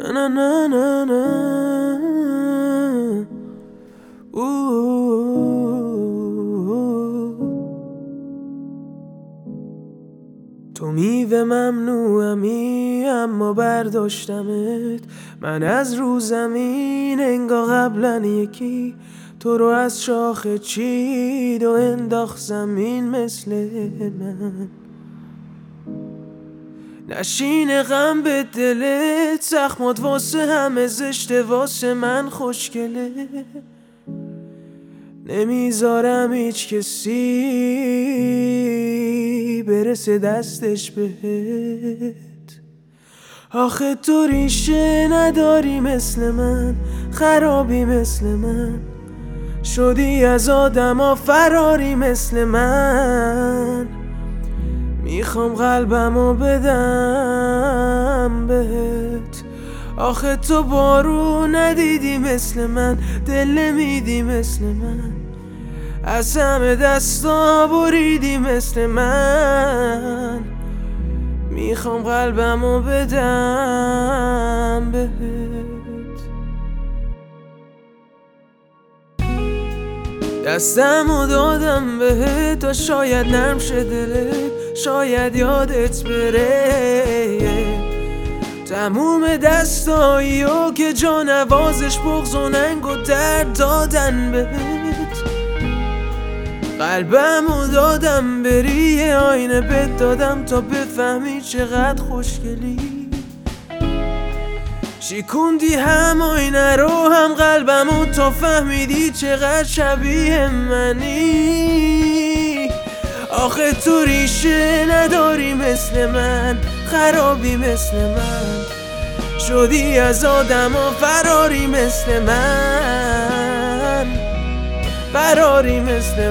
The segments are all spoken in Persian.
نه نه نه نه تو میوه ممنوعمی اما برداشتمت من از رو زمین انگار قبلن یکی تو رو از شاخه چید و انداخت زمین مثل من نشین غم به دلت زخمات واسه همه زشته واسه من خوشگله نمیذارم هیچ کسی برسه دستش بهت آخه تو ریشه نداری مثل من خرابی مثل من شدی از آدما فراری مثل من میخوام قلبمو بدم بهت آخه تو بارون ندیدی مثل من دل نمیدی مثل من از همه دستا بریدی مثل من میخوام قلبمو بدم بهت دستمو دادم بهت تا شاید نرم شه دلت شاید یادت بره تموم دستاییو که جا نوازش بغض و ننگ و درد دادن بهت قلبمو دادم بری آینه بهت دادم تا بفهمی چقدر خوشگلی شیکوندی هم آینه رو هم قلبمو تا فهمیدی چقدر شبیه منی آخه تو ریشه نداری مثل من خرابی مثل من شدی از آدما فراری مثل من فراری مثل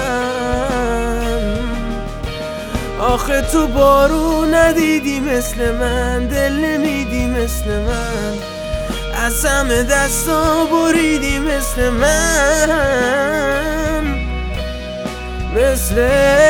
من آخه تو بارون ندیدی مثل من دل نمیدی مثل من از همه دستا بریدی مثل من مثل